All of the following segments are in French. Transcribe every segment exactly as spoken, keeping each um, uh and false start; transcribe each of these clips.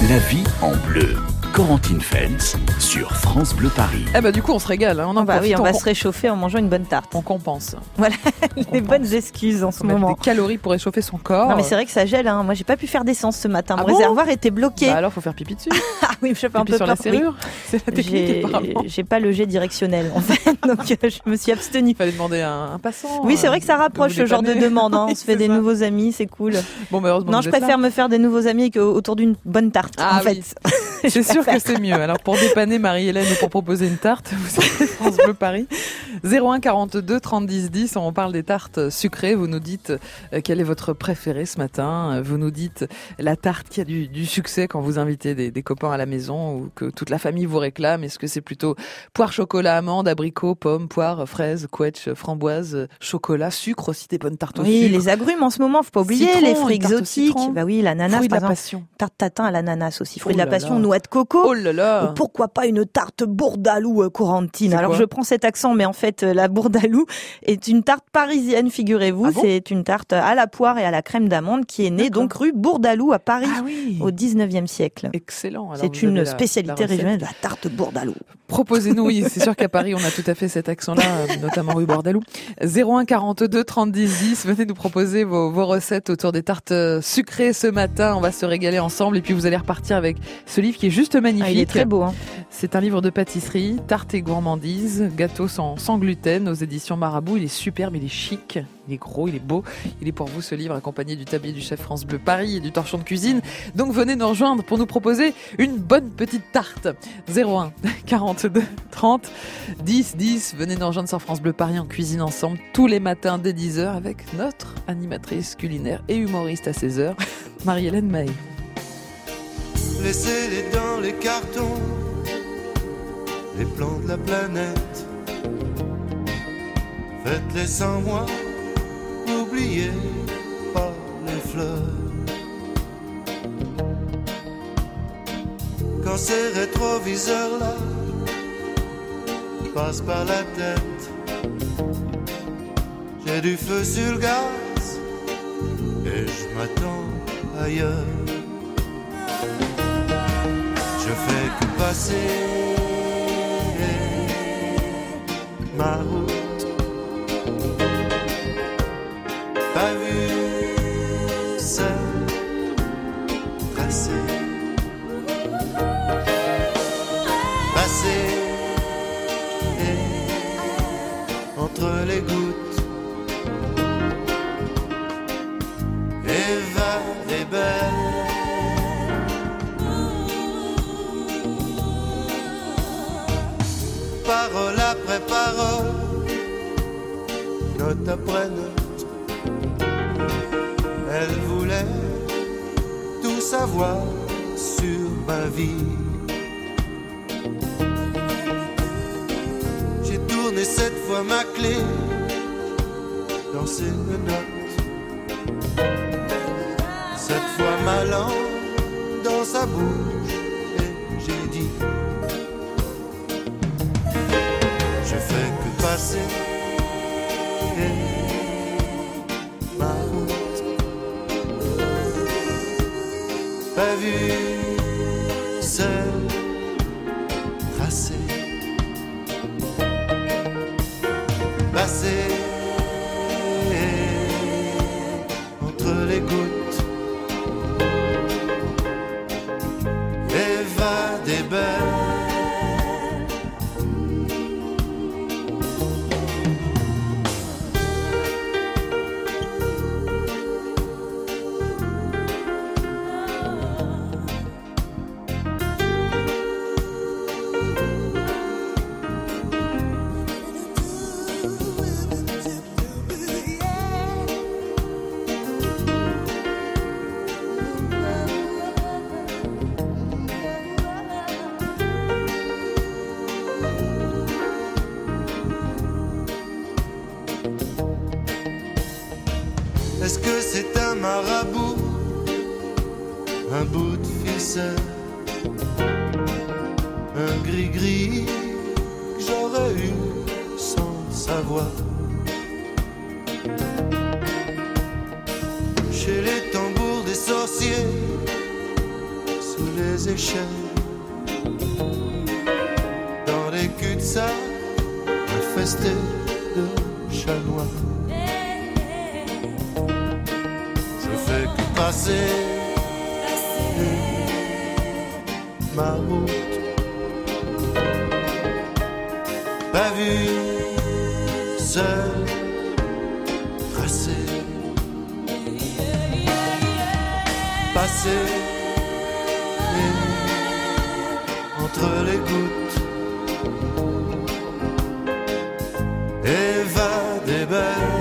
La vie en bleu. Corentine Feltz sur France Bleu Paris. Eh bah du coup on se régale, hein. on en bah profite, oui, on va on... se réchauffer en mangeant une bonne tarte. On compense. Voilà, on les pense. bonnes excuses en ce On met moment. des calories pour réchauffer son corps. Non mais c'est vrai que ça gèle, hein. Moi j'ai pas pu faire d'essence ce matin, Ah mon bon réservoir était bloqué. Bah alors faut faire pipi dessus. Ah oui, je fais un Pipi peu sur peur. la serrure. Oui. C'est la technique J'ai... apparemment. j'ai pas le jet directionnel en fait, donc euh, je me suis abstenue. Il fallait demander à un, un passant. Oui, c'est vrai que ça euh, rapproche de ce vous genre de dépanner. demande, hein. Oui, On se fait c'est des ça. nouveaux amis, c'est cool. Bon, mais heureusement Non, que je vous êtes préfère là. me faire des nouveaux amis qu'autour d'une bonne tarte, Ah en oui. fait. C'est sûr que c'est mieux. Alors pour dépanner Marie-Hélène ou pour proposer une tarte, vous avez France Bleu Paris. zéro un quarante-deux trente dix dix, on parle des tartes sucrées. Vous nous dites euh, quelle est votre préférée ce matin. Vous nous dites la tarte qui a du, du succès quand vous invitez des, des copains à la maison ou que toute la famille vous réclame. Est-ce que c'est plutôt poire, chocolat, amande, abricot, pomme, poire, fraise, quetch, framboise, chocolat, sucre aussi, des bonnes tartes au Oui, sucre. les agrumes en ce moment, faut pas oublier, Citron, les une fruits tarte au exotiques. citron. Bah oui, l'ananas, Fruits de par la exemple. passion. Tarte tatin à l'ananas aussi, fruits Oh de la là passion, là. noix de coco. Oh là là. Ou pourquoi pas une tarte bourdalou euh, Corentine. C'est Alors quoi je prends cet accent, mais en fait euh, la bourdalou est une tarte parisienne, figurez-vous. Ah bon C'est une tarte à la poire et à la crème d'amande qui est née D'accord. donc rue Bourdalou à Paris Ah oui. au dix-neuvième siècle. Excellent. Alors, C'est vous une avez la- spécialité la recette. régionale de la tarte bourdalou. Proposez-nous, oui, c'est sûr qu'à Paris, on a tout à fait cet accent-là, euh, notamment rue Bordalou. zéro un quarante-deux trente dix dix, venez nous proposer vos, vos recettes autour des tartes euh, sucrées ce matin. On va se régaler ensemble et puis vous allez repartir avec ce livre qui est juste magnifique. Ah, il est très beau. Hein. C'est un livre de pâtisserie, tarte et gourmandise, gâteau sans, sans gluten aux éditions Marabout. Il est superbe, il est chic, il est gros, il est beau. Il est pour vous ce livre accompagné du tablier du chef France Bleu Paris et du torchon de cuisine. Donc venez nous rejoindre pour nous proposer une bonne petite tarte. zéro un quarante-deux trente dix dix. Venez nous rejoindre sur France Bleu Paris en cuisine ensemble tous les matins dès dix heures avec notre animatrice culinaire et humoriste à seize heures, Marie-Hélène Mahé. Laissez-les dans les cartons, les plans de la planète. Faites-les sans moi, n'oubliez pas les fleurs. Quand ces rétroviseurs-là passent par la tête, j'ai du feu sur le gaz et je m'attends ailleurs. Je fais que passer ma route, pas vu seul tracé, passer entre les gouttes, Eva est belle. Parole après parole, note après note, elle voulait tout savoir sur ma vie. J'ai tourné cette fois ma clé dans ses notes, cette fois ma langue dans sa bouche et j'ai dit: je fais que passer ma route, pas vu seul tracé, passer entre les gouttes, Eva des belles. Est-ce que c'est un marabout, un bout de ficelle, un gris-gris que j'aurais eu sans savoir? Chez les tambours des sorciers, sous les les échelles, dans les cul-de-sac infestés de chat noir. Je fais que passer ma route, pas vu, seul, tracé, passé entre les gouttes, et va des belles.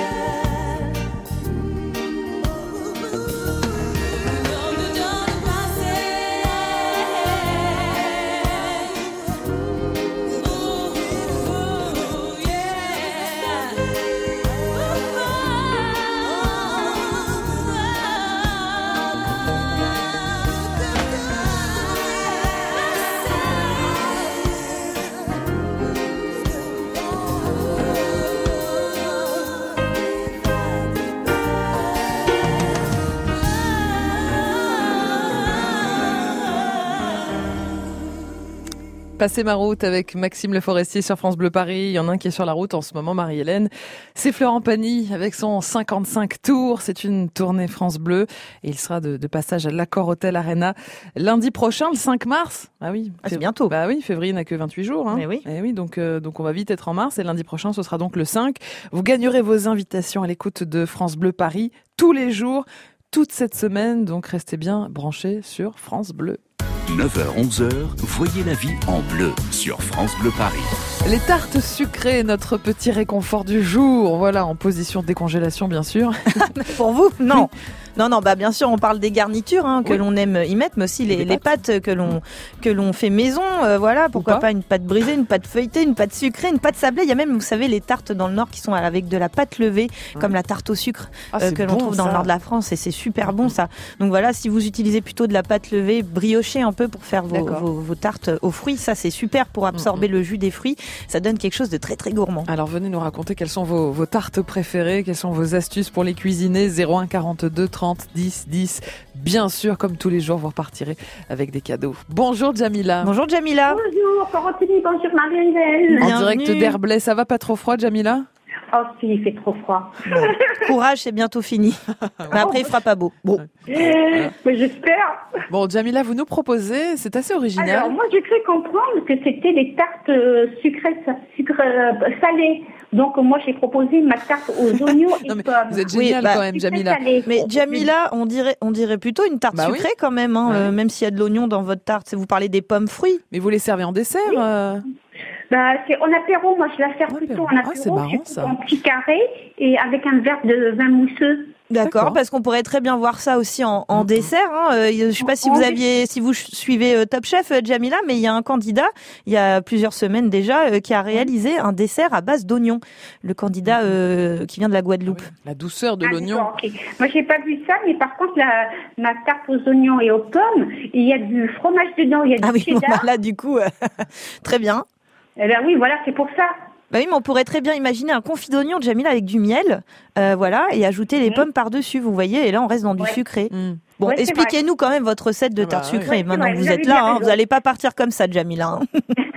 Passer ma route avec Maxime Le Forestier sur France Bleu Paris. Il y en a un qui est sur la route en ce moment, Marie-Hélène. C'est Florent Pagny avec son cinquante-cinq tours. C'est une tournée France Bleu et il sera de, de passage à l'Accor Hotel Arena lundi prochain, le cinq mars. Ah oui, ah, c'est bientôt. Bah oui, février n'a que vingt-huit jours. Hein. Mais oui. Et oui, donc euh, donc on va vite être en mars et lundi prochain ce sera donc le cinq. Vous gagnerez vos invitations à l'écoute de France Bleu Paris tous les jours, toute cette semaine. Donc restez bien branchés sur France Bleu. neuf heures onze heures, voyez la vie en bleu sur France Bleu Paris. Les tartes sucrées, notre petit réconfort du jour. Voilà, en position de décongélation, bien sûr. Pour vous, non. Non, non, bah bien sûr, on parle des garnitures hein, que oui. l'on aime y mettre, mais aussi les, les, les pâtes. pâtes que l'on que l'on fait maison. Euh, voilà, pourquoi pas. pas une pâte brisée, une pâte feuilletée, une pâte sucrée, une pâte sablée. Il y a même, vous savez, les tartes dans le Nord qui sont avec de la pâte levée, ouais. comme la tarte au sucre ah, euh, que l'on bon, trouve ça. dans le Nord de la France, et c'est super bon ça. Donc voilà, si vous utilisez plutôt de la pâte levée, briochée un peu pour faire vos, vos, vos tartes aux fruits, ça c'est super pour absorber mm-hmm. le jus des fruits. Ça donne quelque chose de très très gourmand. Alors venez nous raconter quelles sont vos, vos tartes préférées, quelles sont vos astuces pour les cuisiner. zéro un quarante-deux trente dix dix. Bien sûr, comme tous les jours, vous repartirez avec des cadeaux. Bonjour Jamila. Bonjour Jamila. Bonjour Corentini, bonjour Marie-Hélène. En direct d'Herblay, ça va pas trop froid Jamila ? Oh si, il fait trop froid. Bon. Courage, c'est bientôt fini. Mais après, il fera pas beau. Bon. Mais j'espère. Bon, Jamila, vous nous proposez, c'est assez original. Alors, moi, j'ai cru comprendre que c'était les tartes sucrées, sucrées, salées. Donc, moi, j'ai proposé ma tarte aux oignons et non, mais pommes. Vous êtes génial oui, bah, quand même, Jamila. Mais Jamila, on dirait, on dirait plutôt une tarte bah sucrée oui. quand même, hein, ouais. euh, même s'il y a de l'oignon dans votre tarte. Vous parlez des pommes fruits. Mais vous les servez en dessert oui. euh... Bah, c'est en apéro. Moi, je la sers ouais, plutôt en ah, apéro. c'est marrant, je ça. En petits carrés et avec un verre de vin mousseux. D'accord, D'accord, parce qu'on pourrait très bien voir ça aussi en, en mmh. dessert. Hein. Euh, je ne sais pas si vous aviez, si vous suivez euh, Top Chef, euh, Jamila, mais il y a un candidat, il y a plusieurs semaines déjà, euh, qui a réalisé un dessert à base d'oignons. Le candidat euh, qui vient de la Guadeloupe. Ah oui, la douceur de ah, l'oignon. Okay. Moi, j'ai pas vu ça, mais par contre, la, ma tarte aux oignons et aux pommes, il y a du fromage dedans, il y a du ah oui, cheddar. Voilà, du coup, euh, très bien. Eh ben oui, voilà, c'est pour ça. Bah oui, mais on pourrait très bien imaginer un confit d'oignon de Jamila avec du miel, euh, voilà, et ajouter les mmh. pommes par-dessus, vous voyez, et là on reste dans du ouais. sucré. Mmh. Bon, ouais, expliquez-nous quand même votre recette de ah tarte bah, sucrée. Ouais. Maintenant que vous, vous êtes là, hein, vous n'allez pas partir comme ça, Jamila. Hein.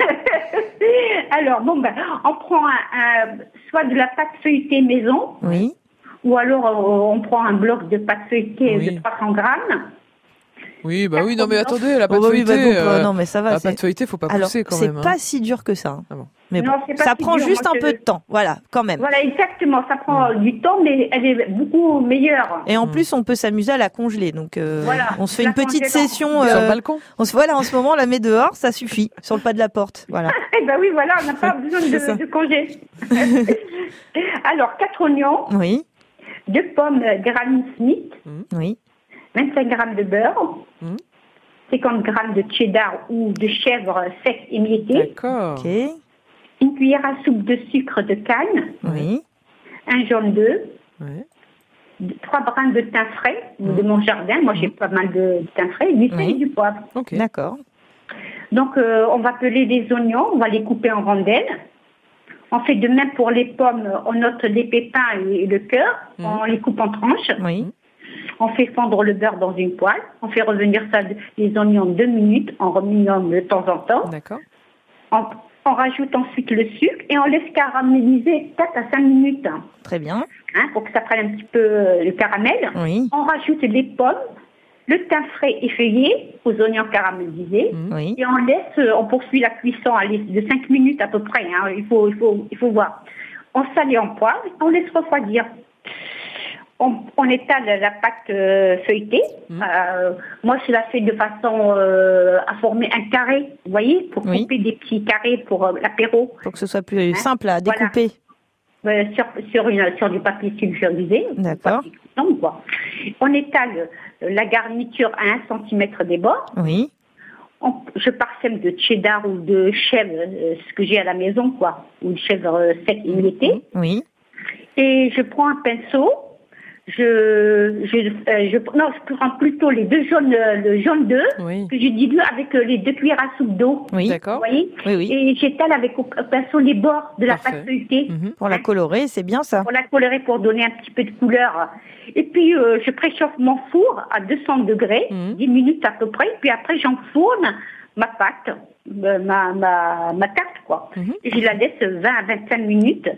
Alors, bon, ben, on prend un, un, soit de la pâte feuilletée maison, oui. ou alors on, on prend un bloc de pâte feuilletée oui. de trois cents grammes. Oui, bah oui, non mais attendez, la pâte oh, feuilletée, oui, bah, euh, non mais ça va. La pâte feuilletée, faut pas Alors, pousser quand c'est même. C'est pas hein. si dur que ça. Ah bon. Mais non, bon, ça prend dur, juste moi, un je... peu de temps, voilà, quand même. Voilà, exactement, ça prend mmh. du temps, mais elle est beaucoup meilleure. Et en mmh. plus, on peut s'amuser à la congeler, donc euh, voilà, on se fait une petite session euh, sur le euh, balcon. On se voilà, en ce moment, on la met dehors, ça suffit, sur le pas de la porte, voilà. Eh ben oui, voilà, on n'a pas besoin de, de congé. Alors, quatre oignons. Oui. Deux pommes Granny Smith. Mmh. Oui. vingt-cinq grammes de beurre. Mmh. cinquante grammes de cheddar ou de chèvre sec émietté. D'accord. Okay. Une cuillère à soupe de sucre de canne. Oui. Un jaune d'œuf. Oui. Trois brins de thym frais mmh. de mon jardin. Moi, j'ai mmh. pas mal de thym frais, du sel oui. et du poivre. Okay. D'accord. Donc, euh, on va peler les oignons. On va les couper en rondelles. On fait de même pour les pommes. On note les pépins et le cœur. Mmh. On les coupe en tranches. Oui. On fait fondre le beurre dans une poêle. On fait revenir ça, les oignons deux minutes en remuant de temps en temps. D'accord. On, on rajoute ensuite le sucre et on laisse caraméliser quatre à cinq minutes. Très bien. Hein, pour que ça prenne un petit peu euh, le caramel. Oui. On rajoute les pommes, le thym frais effeuillé aux oignons caramélisés. Mmh. Oui. Et on laisse, euh, on poursuit la cuisson allez, de cinq minutes à peu près. Hein, il faut, il faut, il faut voir. On sale et on poivre, on laisse refroidir. On, on étale la pâte euh, feuilletée. Mmh. Euh, moi, je la fais de façon euh, à former un carré, vous voyez, pour oui. couper des petits carrés pour euh, l'apéro. Pour que ce soit plus hein? simple à découper. Voilà. Euh, sur, sur, une, sur du papier sulfurisé. D'accord. Non, quoi. On étale la garniture à un centimètre des bords. Oui. On, je parsème de cheddar ou de chèvre, euh, ce que j'ai à la maison, quoi, ou de chèvre euh, sec émietté. Oui. Et je prends un pinceau. Je, je, euh, je, non, je prends plutôt les deux jaunes, le jaune d'œuf oui. que je dilue avec les deux cuillères à soupe d'eau. Oui, d'accord. Vous voyez oui, oui. Et j'étale avec au pinceau les bords de la Parfait. pâte feuilletée. Mmh. Pour la colorer, c'est bien ça. Pour la colorer, pour donner un petit peu de couleur. Et puis, euh, je préchauffe mon four à deux cents degrés, mmh. dix minutes à peu près. Puis après, j'enfourne ma pâte, ma, ma, ma tarte, quoi. Mmh. Et je la laisse vingt à vingt-cinq minutes.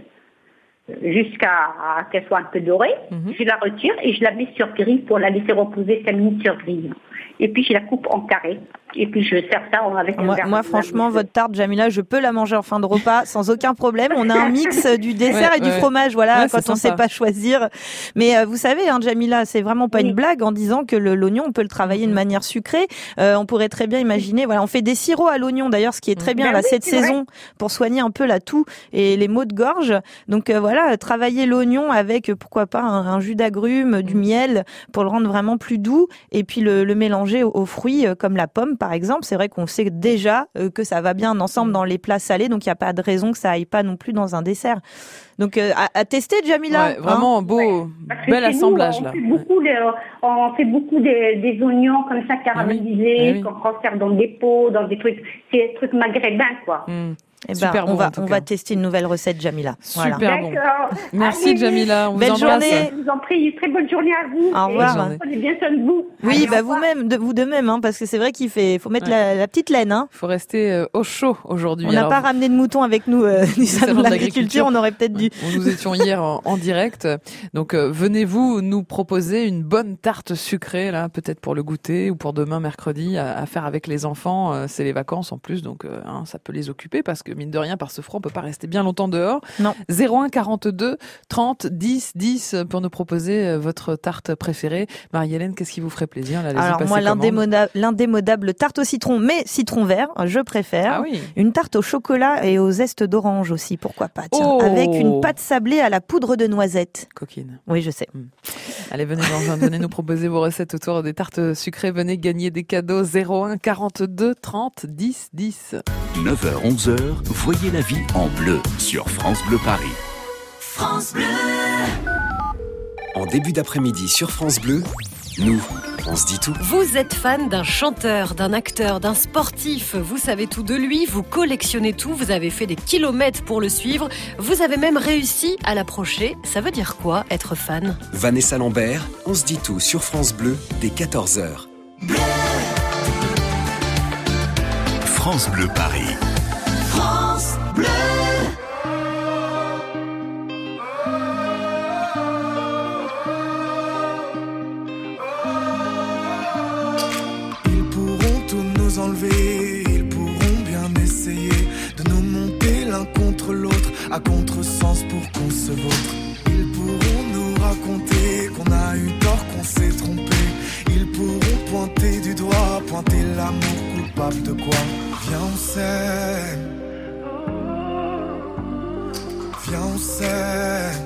Jusqu'à qu'elle soit un peu dorée, mm-hmm. je la retire et je la mets sur grille pour la laisser reposer cinq minutes sur grille. Et puis je la coupe en carrés. Et puis je sers ça avec un moi, verre. Moi, franchement, votre tarte, Jamila, je peux la manger en fin de repas sans aucun problème. On a un mix du dessert ouais, et du ouais. fromage, voilà, ouais, quand on ne sait pas choisir. Mais euh, vous savez, hein, Jamila, c'est vraiment pas oui. une blague en disant que le, l'oignon, on peut le travailler de manière sucrée. Euh, on pourrait très bien imaginer, voilà, on fait des sirops à l'oignon d'ailleurs, ce qui est très bien ben là oui, cette saison vrai. Pour soigner un peu la toux et les maux de gorge. Donc euh, voilà, travailler l'oignon avec pourquoi pas un, un jus d'agrumes, du miel pour le rendre vraiment plus doux et puis le, le mélanger aux, aux fruits euh, comme la pomme par exemple. C'est vrai qu'on sait déjà euh, que ça va bien ensemble dans les plats salés, donc il n'y a pas de raison que ça aille pas non plus dans un dessert. Donc euh, à, à tester, Jamila. Ouais, vraiment hein beau, ouais. bel assemblage nous, on là. Fait beaucoup les, on fait beaucoup des, des oignons comme ça caramélisés, ah oui. Ah oui. qu'on conserve dans des pots, dans des trucs, c'est des trucs maghrébins quoi. Mmh. Eh ben, Super on bon, va on va tester une nouvelle recette, Jamila. Super voilà. bon. Merci Allez, Jamila, on belle vous embrasse. journée. Je vous en prie, une très bonne journée à vous. Au revoir. Prenez bien soin de vous. Oui, Allez, bah vous-même, de, vous de même, hein, parce que c'est vrai qu'il fait, faut mettre ouais. la, la petite laine. Hein. Il faut rester euh, au chaud aujourd'hui. On n'a pas ramené de moutons avec nous euh, du salon de l'agriculture. On aurait peut-être dû. Nous étions hier en, en direct, donc euh, venez-vous nous proposer une bonne tarte sucrée là, peut-être pour le goûter ou pour demain mercredi à, à faire avec les enfants. Euh, c'est les vacances en plus, donc euh, hein, ça peut les occuper parce que mine de rien, par ce froid, on peut pas rester bien longtemps dehors. Non. zéro un quarante-deux trente dix dix pour nous proposer votre tarte préférée. Marie-Hélène, qu'est-ce qui vous ferait plaisir là, Alors moi, l'indémodable, l'indémodable tarte au citron, mais citron vert, je préfère. Ah oui. Une tarte au chocolat et aux zestes d'orange aussi, pourquoi pas. Tiens, oh. avec une pâte sablée à la poudre de noisette. Coquine. Oui, je sais. Hum. Allez, venez, venez nous proposer vos recettes autour des tartes sucrées. Venez gagner des cadeaux. zéro un quarante-deux trente dix dix. neuf heures onze heures, voyez la vie en bleu sur France Bleu Paris. France Bleu. En début d'après-midi sur France Bleu, nous, on se dit tout. Vous êtes fan d'un chanteur, d'un acteur, d'un sportif. Vous savez tout de lui, vous collectionnez tout, vous avez fait des kilomètres pour le suivre. Vous avez même réussi à l'approcher. Ça veut dire quoi, être fan ? Vanessa Lambert, on se dit tout sur France Bleu, dès quatorze heures. Bleu. France Bleu Paris. France Bleu. Ils pourront tout nous enlever, ils pourront bien essayer de nous monter l'un contre l'autre à contresens pour qu'on se vautre. Ils pourront nous raconter qu'on a eu tort, qu'on s'est trompé. Ils pourront pointer du doigt, pointer l'amour coupable de quoi. Viens on s'aime, viens on s'aime.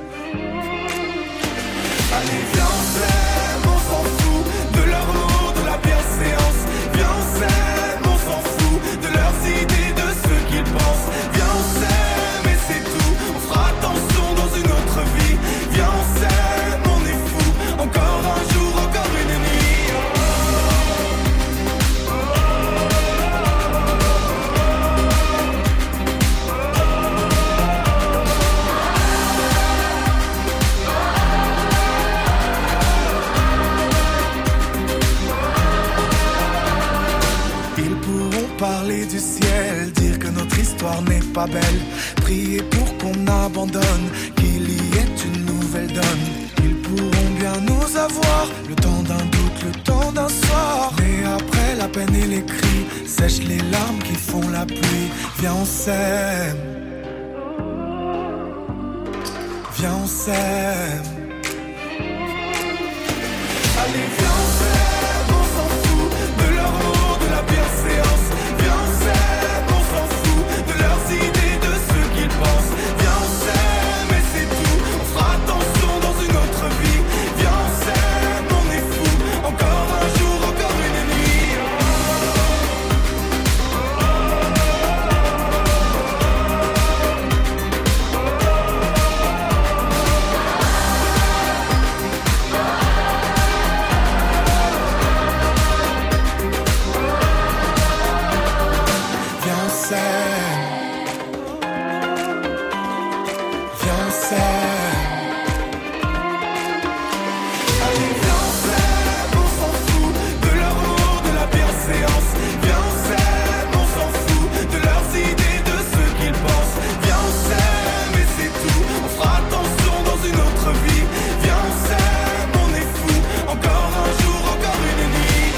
Allez viens on s'aime, on s'en fout de leurs mots, de la bienséance. Viens on s'aime, on s'en fout de leurs idées, de ce qu'ils pensent. Viens on s'aime et c'est tout, on fera attention dans une autre vie. Viens on s'aime, on est fou, encore un jour, encore une nuit. parler du ciel, dire que notre histoire n'est pas belle, prier pour qu'on abandonne, qu'il y ait une nouvelle donne. Ils pourront bien nous avoir, le temps d'un doute, le temps d'un soir. Mais après la peine et les cris, sèche les larmes qui font la pluie. Viens on s'aime, viens on s'aime. Allez viens on s'aime, on s'en fout de leur mot, de la bienséance. Viens on s'aime, on s'en fout de leurs idées, de ce qu'ils pensent. Viens on s'aime et c'est tout, on fera attention dans une autre vie. Viens on s'aime, on est fou, encore un jour, encore une nuit. Viens on s'aime, viens on s'aime. Allez viens on s'aime, on s'en fout de leur mot, de la bienséance. Viens on s'aime, on s'en fout de leurs idées, de ce qu'ils pensent. Viens on s'aime et c'est tout, on fera attention dans une autre vie. Viens on s'aime, on est fou, encore un jour, encore une nuit.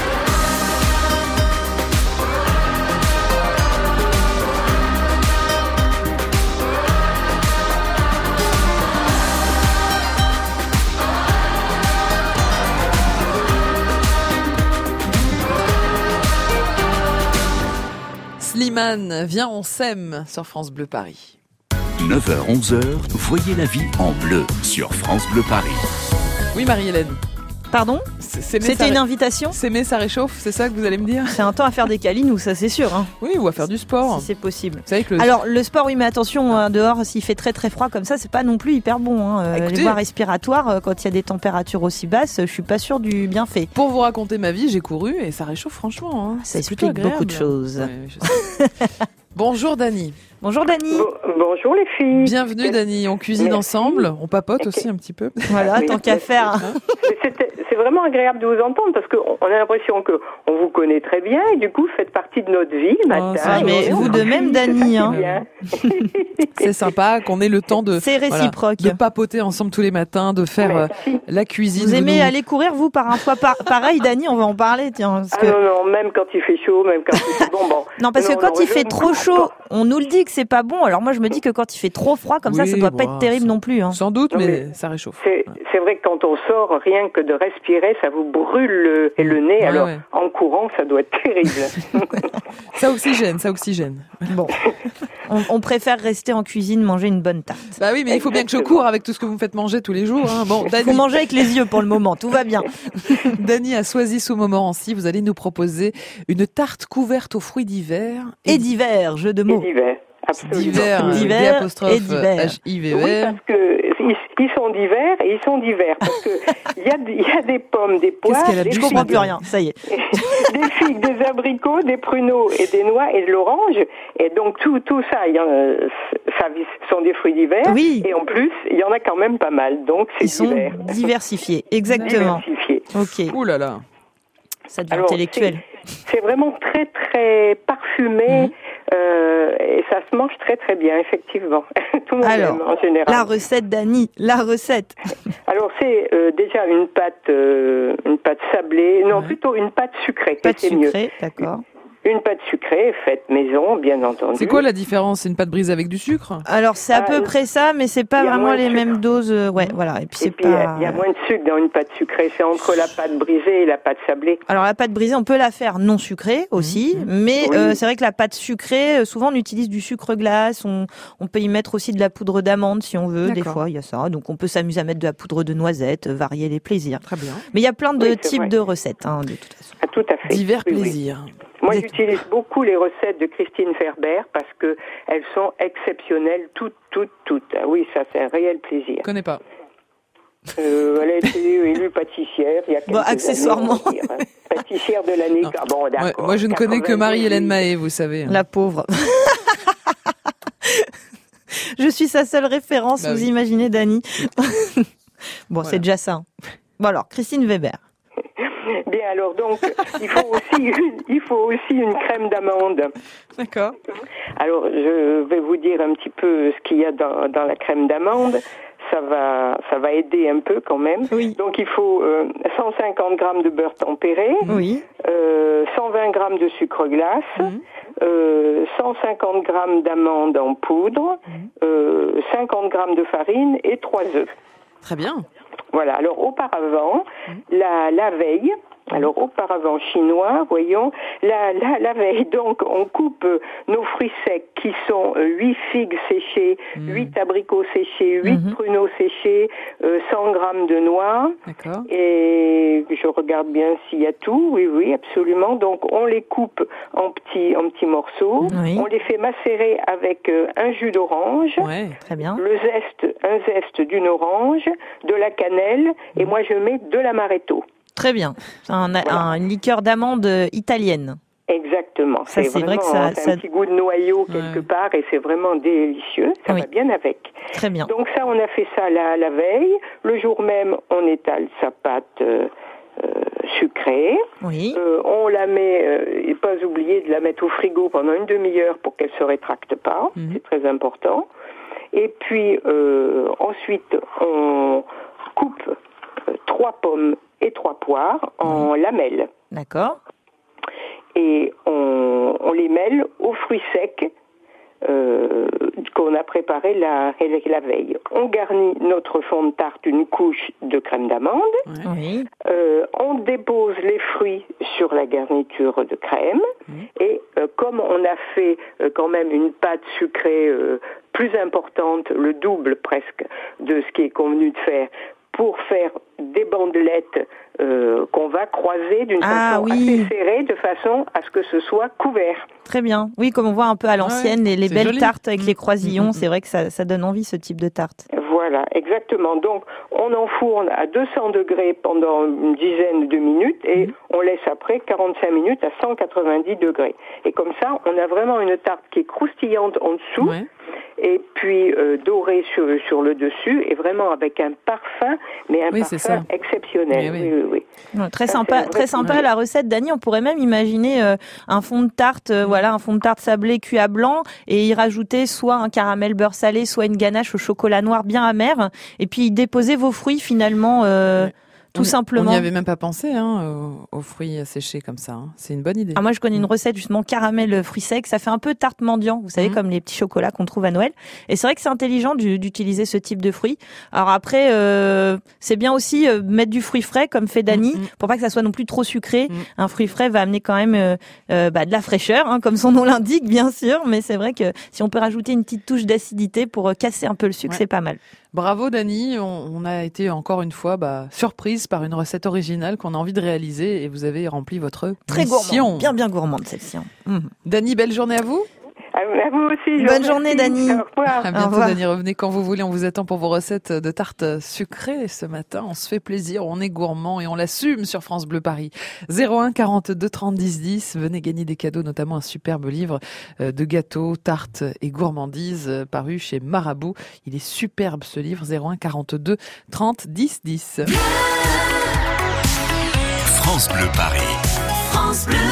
Slimane, viens on s'aime sur France Bleu Paris. neuf heures onze heures, voyez la vie en bleu sur France Bleu Paris. Oui Marie-Hélène. Pardon ? S'aimer, C'était ça une ré- invitation ? S'aimer, ça réchauffe, c'est ça que vous allez me dire ? C'est un temps à faire des câlins, ou ça c'est sûr. Hein, Oui, ou à faire du sport. si c'est possible. Vous savez que le... Alors le sport, oui, mais attention, hein, dehors, s'il fait très très froid comme ça, c'est pas non plus hyper bon. Hein. Euh, Écoutez. les voies respiratoires, euh, quand il y a des températures aussi basses, je suis pas sûre du bienfait. Pour vous raconter ma vie, j'ai couru et ça réchauffe franchement. Hein. Ça C'est plutôt explique beaucoup de agréable. choses. Ouais, je sais. Bonjour Dani. Bonjour Dani. Bon- bonjour les filles. Bienvenue Dani. On cuisine Merci. ensemble, on papote aussi un petit peu. Voilà, Oui. tant qu'à faire. Mais c'était- C'est vraiment agréable de vous entendre parce qu'on on a l'impression que on vous connaît très bien et du coup vous faites partie de notre vie le matin. ça, et mais on- vous de même, c'est ça qui Dani, est hein. bien. C'est sympa qu'on ait le temps de, C'est réciproque. voilà, de papoter ensemble tous les matins, de faire euh, Merci. la cuisine. Vous aimez nous- aller courir, vous, par un poids par- pareil, Dani, on va en parler, tiens. Parce Ah que... non, non, même quand il fait chaud, même quand il fait bon, bon. Non, parce Non, que quand non, il je fait ne trop comprends chaud, pas. on nous le dit que c'est pas bon. Alors moi, je me dis que quand il fait trop froid, comme ça, ça Oui, doit pas bon, être terrible ça- non plus. Hein. Sans doute, Non, mais, mais ça réchauffe. C'est c'est vrai que quand on sort, rien que de respirer, ça vous brûle le, et le nez. Ouais, Alors ouais. en courant, ça doit être terrible. Ça oxygène, ça oxygène. Bon, on, on préfère rester en cuisine, manger une bonne tarte. Bah oui, mais il faut bien que je Exactement. cours avec tout ce que vous me faites manger tous les jours. Hein. Bon, Il faut Dani, manger avec les yeux pour le moment, tout va bien. Dani a choisi ce Montmorency. Vous allez nous proposer une tarte couverte aux fruits d'hiver. Et d'hiver, jeu de Et mots. d'hiver. Absolument. D'hiver, D'hiver d'hiver, et apostrophe d'hiver. H I V Oui, R. parce que ils, ils sont divers et ils sont divers parce que il y a il y a des pommes, des poires, qu'elle a des bu Je ce comprends figues, plus rien, ça y est. des figues, des abricots, des pruneaux et des noix et de l'orange et donc tout tout ça, il y en a, ça sont des fruits d'hiver Oui. et en plus il y en a quand même pas mal donc c'est Ils sont divers. diversifiés, exactement. Diversifié. Ok, Ouh là là. ça devient Alors, intellectuel. c'est- C'est vraiment très très parfumé Mhm. euh, et ça se mange très très bien effectivement. Tout le monde Alors, aime en général. La recette d'Annie, la recette. Alors c'est euh, déjà une pâte, euh, une pâte sablée, non Ouais. plutôt une pâte sucrée, que Pâte c'est mieux. sucrée, d'accord. Une pâte sucrée faite maison, bien entendu. C'est quoi la différence? C'est une pâte brisée avec du sucre? Alors c'est à Ah, peu près ça, mais c'est pas il y a vraiment moins de les sucre. mêmes doses. euh, Ouais, voilà. Et puis Et c'est puis il y a- pas. il y a moins de sucre dans une pâte sucrée. C'est entre la pâte brisée et la pâte sablée. Alors la pâte brisée, on peut la faire non sucrée aussi, mais Oui. euh, c'est vrai que la pâte sucrée, euh, souvent on utilise du sucre glace, on, on peut y mettre aussi de la poudre d'amande si on veut, des D'accord. fois il y a ça, donc on peut s'amuser à mettre de la poudre de noisette, euh, varier les plaisirs. Très bien. Mais il y a plein de Oui, c'est types vrai. de recettes, hein, de toute façon. Ah, tout à fait. Divers Oui, oui. plaisirs. Moi, Vous êtes- j'utilise beaucoup les recettes de Christine Ferber parce que elles sont exceptionnelles, toutes, toutes, toutes. Ah oui, ça, c'est un réel plaisir. Je connais pas. Euh, elle a été élue pâtissière il y a quelques Bon, accessoirement. années, on va dire, hein. Pâtissière de l'année. Non. Ah bon, Ouais, d'accord. moi, je ne connais que quatre-vingt-dix-huit. Marie-Hélène Mahé, vous savez. La pauvre. Je suis sa seule référence, Bah vous oui. imaginez, Dani. Bon, Voilà. c'est déjà ça. Bon alors, Christine Weber. Bien, alors donc, il faut aussi une, il faut aussi une crème d'amande. D'accord. Alors, je vais vous dire un petit peu ce qu'il y a dans, dans la crème d'amande. Ça va, ça va aider un peu quand même. Oui. Donc, il faut euh, cent cinquante grammes de beurre tempéré, Oui. euh, cent vingt grammes de sucre glace, Mmh. euh, cent cinquante grammes d'amandes en poudre, Mmh. euh, cinquante grammes de farine et trois œufs. Très bien. Voilà. Alors, auparavant, la, la veille, alors auparavant chinois, voyons, la, la, la veille, donc, on coupe euh, nos fruits secs qui sont euh, huit figues séchées, Mmh. huit abricots séchés, huit Mhm. pruneaux séchés, euh, cent grammes de noix, D'accord. et je regarde bien s'il y a tout, oui, oui, absolument. Donc, on les coupe en petits, en petits morceaux, Oui. on les fait macérer avec euh, un jus d'orange, Ouais. Très bien. le zeste, un zeste d'une orange, de la cannelle, et moi je mets de l'amaretto. Très bien. C'est un, un- une liqueur d'amande euh, italienne. Exactement. Ça, c'est vrai vraiment, que ça- c'est ça- un petit goût de noyau quelque Ouais. part, et c'est vraiment délicieux. Ça Oui. va bien avec. Très bien. Donc ça, on a fait ça la, la veille. Le jour même, on étale sa pâte euh, euh, sucrée. Oui. Euh, on la met, euh, et pas oublier de la mettre au frigo pendant une demi-heure pour qu'elle se rétracte pas. Mhm. C'est très important. Et puis euh, ensuite, on coupe euh, trois pommes et trois poires en lamelles. D'accord. Et on, on les mêle aux fruits secs euh, qu'on a préparé la, la veille. On garnit notre fond de tarte d'une couche de crème d'amande. Oui. Euh, on dépose les fruits sur la garniture de crème. Mmh. Et euh, comme on a fait euh, quand même une pâte sucrée euh, plus importante, le double presque de ce qui est convenu de faire, pour faire des bandelettes euh, qu'on va croiser d'une Ah, façon oui. assez serrée, de façon à ce que ce soit couvert. Très bien. Oui, comme on voit un peu à l'ancienne, les, les c'est belles joli. tartes avec Mmh. les croisillons, Mmh, mmh, c'est vrai que ça, ça donne envie ce type de tarte. Voilà, exactement. Donc, on enfourne à deux cents degrés pendant une dizaine de minutes et Mhm. on laisse après quarante-cinq minutes à cent quatre-vingt-dix degrés. Et comme ça, on a vraiment une tarte qui est croustillante en dessous Ouais. et puis euh, dorée sur, sur le dessus et vraiment avec un parfum, mais un Oui, c'est parfum ça. exceptionnel. Oui, Oui, oui. oui, oui. Ouais, très Ça, sympa, c'est un vrai très sympa plaisir. la recette, Dani. On pourrait même imaginer euh, un fond de tarte, euh, voilà, un fond de tarte sablé cuit à blanc, et y rajouter soit un caramel beurre salé, soit une ganache au chocolat noir bien amer, et puis y déposer vos fruits finalement, euh, Ouais. tout On- simplement. On n'y avait même pas pensé hein, aux, aux fruits séchés comme ça. hein. C'est une bonne idée. Ah, moi, je connais une recette justement caramel euh, fruits secs. Ça fait un peu tarte mendiant, vous savez, Mhm. comme les petits chocolats qu'on trouve à Noël. Et c'est vrai que c'est intelligent du- d'utiliser ce type de fruits. Alors après, euh, c'est bien aussi euh, mettre du fruit frais, comme fait Dani, Mhm. pour pas que ça soit non plus trop sucré. Mhm. Un fruit frais va amener quand même euh, euh, bah, de la fraîcheur, hein, comme son nom l'indique, bien sûr. Mais c'est vrai que si on peut rajouter une petite touche d'acidité pour euh, casser un peu le sucre, Ouais. c'est pas mal. Bravo Dani, on, on a été encore une fois bah, surprise par une recette originale qu'on a envie de réaliser et vous avez rempli votre Très mission. gourmand, bien bien gourmande celle-ci. hein. Mhm. Dani, belle journée à vous. À à vous aussi. je Bonne vous journée, remercie. Dani. Au revoir. À bientôt revoir. Dani, revenez quand vous voulez, on vous attend pour vos recettes de tartes sucrées ce matin. On se fait plaisir, on est gourmand et on l'assume sur France Bleu Paris. zéro un quarante-deux trente dix dix, venez gagner des cadeaux, notamment un superbe livre euh, de gâteaux, tartes et gourmandises euh, paru chez Marabout. Il est superbe ce livre, zéro un quarante-deux trente dix dix. France Bleu Paris. France Bleu.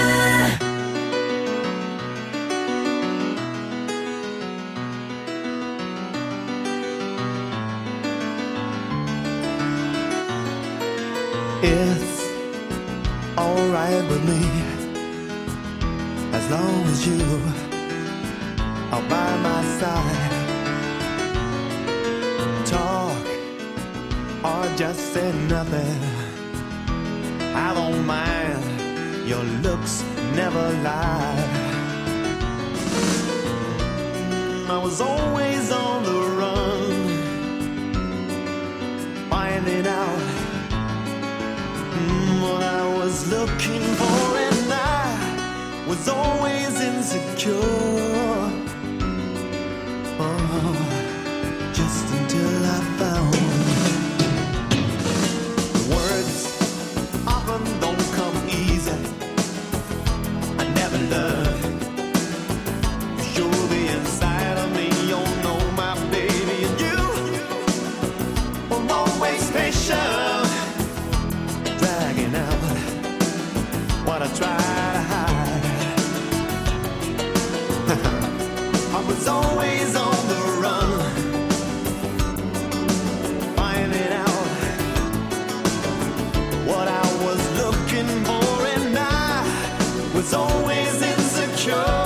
It's alright with me as long as you are by my side. Talk or just say nothing. I don't mind. Your looks never lie. I was always on the run, finding out what I was looking for, and I was always insecure. Oh, just until I found words often don't come easy. I never learned to show the inside of me. You know my baby, and you were always patient, dragging out always on the run, finding out what I was looking for, and I was always insecure.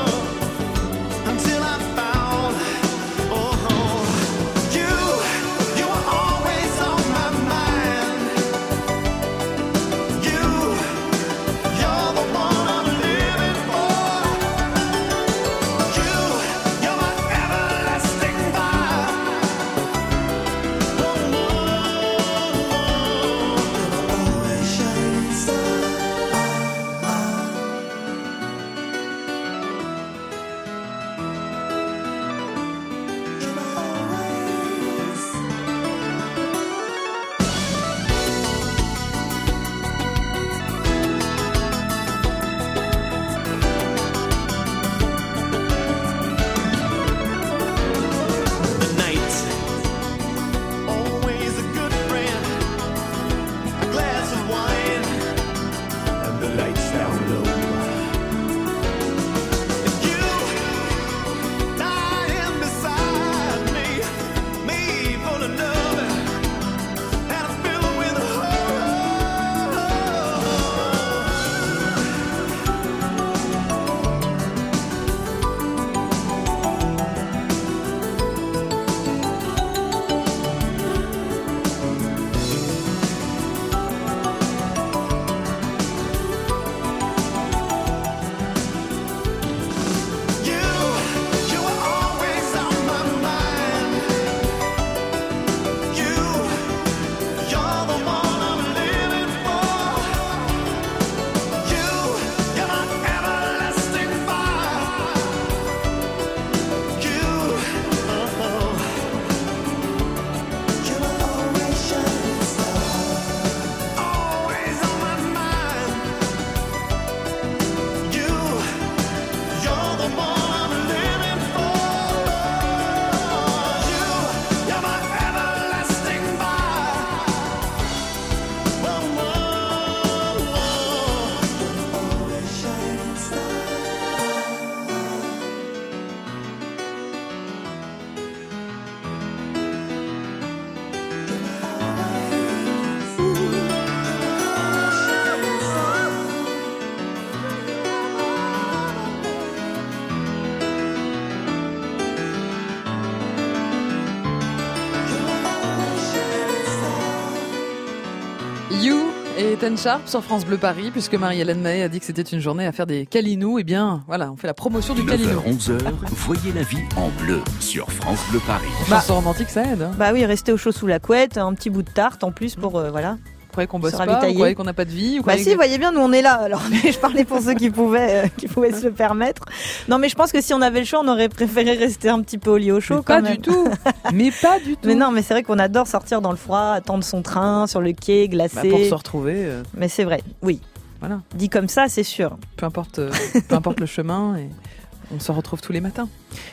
You et Ethan Sharp sur France Bleu Paris, puisque Marie-Hélène Mahé a dit que c'était une journée à faire des câlinous. Eh bien, voilà, on fait la promotion du câlinou. neuf heures onze heures, voyez la vie en bleu sur France Bleu Paris. Bah, chanson romantique, ça aide. Hein. Bah oui, rester au chaud sous la couette, un petit bout de tarte en plus pour, euh, voilà. Vous croyez qu'on bosse pas, vous croyez qu'on n'a pas de vie ou Bah si, vous voyez bien, nous on est là. Alors, mais je parlais pour ceux qui pouvaient, euh, qui pouvaient se le permettre. Non, mais je pense que si on avait le choix, on aurait préféré rester un petit peu au lit au chaud. Mais quand pas même. du tout. Mais pas du tout. Mais non, mais c'est vrai qu'on adore sortir dans le froid, attendre son train sur le quai, glacé. Bah pour se retrouver. Euh... Mais c'est vrai, oui. Voilà. Dit comme ça, c'est sûr. Peu importe, euh, peu importe le chemin, et on se retrouve tous les matins.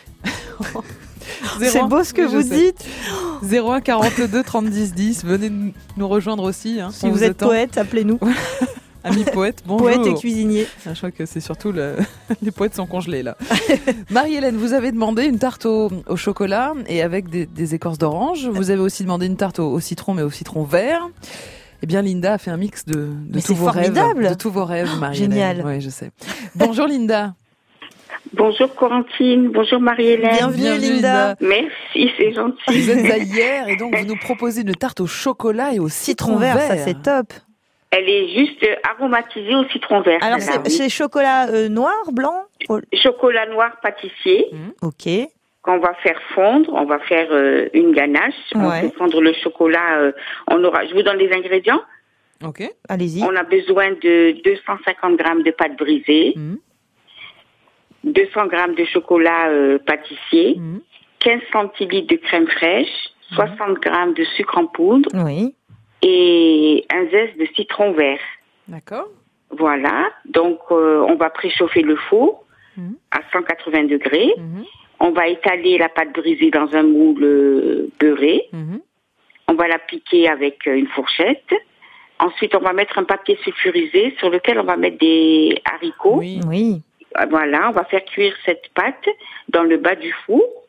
C'est beau ce que oui, vous dites. zéro un quarante-deux trente dix dix. Venez nous rejoindre aussi. Hein, si vous, vous êtes attend. Poète, appelez-nous. Ami poète, bonjour. Poète et cuisinier. Je crois que c'est surtout le... les poètes sont congelés là. Marie-Hélène, vous avez demandé une tarte au, au chocolat et avec des, des écorces d'orange. Vous avez aussi demandé une tarte au, au citron, mais au citron vert. Eh bien, Linda a fait un mix de, de tous vos formidable. rêves. De tous vos rêves, Marie-Hélène. Génial. Oui, je sais. Bonjour Linda. Bonjour Corentine, bonjour Marie-Hélène. Bienvenue, Bienvenue Linda. Merci, c'est gentil. Vous êtes à hier et donc vous nous proposez une tarte au chocolat et au citron, citron vert. vert. Ça c'est top. Elle est juste aromatisée au citron vert. Alors c'est, oui. c'est chocolat euh, noir, blanc oh. Chocolat noir pâtissier. Mmh. Ok. Qu'on va faire fondre, on va faire euh, une ganache. Ouais. On fait fondre le chocolat. Euh, on aura. Je vous donne les ingrédients. Ok. Allez-y. On a besoin de deux cent cinquante grammes de pâte brisée. Mmh. deux cents grammes de chocolat euh, pâtissier, mmh. quinze centilitres de crème fraîche, mmh. soixante grammes de sucre en poudre oui. et un zeste de citron vert. D'accord. Voilà, donc euh, on va préchauffer le four mmh. à cent quatre-vingts degrés. Mmh. On va étaler la pâte brisée dans un moule euh, beurré. Mmh. On va la piquer avec une fourchette. Ensuite, on va mettre un papier sulfurisé sur lequel on va mettre des haricots. Oui, oui. Voilà, on va faire cuire cette pâte dans le bas du four.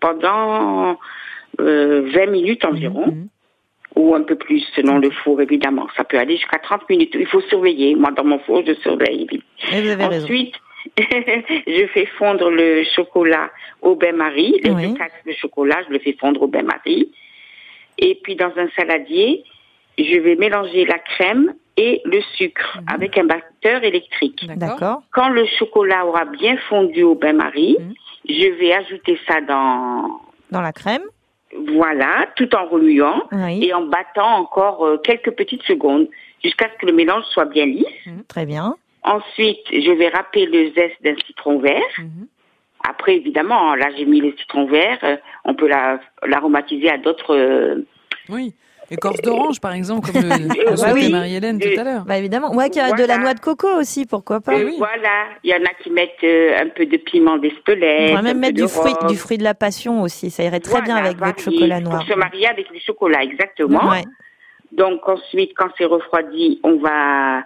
pendant euh, vingt minutes environ, mmh. ou un peu plus selon le four évidemment. Ça peut aller jusqu'à trente minutes. Il faut surveiller. Moi, dans mon four, je surveille. Et vous avez Ensuite, je fais fondre le chocolat au bain-marie. Les Oui. deux tasses de chocolat, je le fais fondre au bain-marie. Et puis, dans un saladier, je vais mélanger la crème et le sucre mmh. avec un batteur électrique. D'accord. Quand le chocolat aura bien fondu au bain-marie, mmh. je vais ajouter ça dans... Dans la crème. Voilà, tout en remuant Oui. et en battant encore euh, quelques petites secondes jusqu'à ce que le mélange soit bien lisse. Mmh. Très bien. Ensuite, je vais râper le zeste d'un citron vert. Mmh. Après, évidemment, là, j'ai mis le citron vert. Euh, on peut la, l'aromatiser à d'autres... Euh, oui. Écorce d'orange, par exemple, comme le, le bah oui. Marie-Hélène tout à l'heure. Bah évidemment. Ouais, qu'il y a Voilà. de la noix de coco aussi, pourquoi pas. Euh, oui. Voilà. Il y en a qui mettent euh, un peu de piment d'Espelette. On pourrait même mettre du fruit, rose. du fruit de la passion aussi. Ça irait très Voilà, bien avec varié, votre chocolat noir. Pour se marier avec du chocolat, exactement. Ouais. Donc ensuite, quand c'est refroidi, on va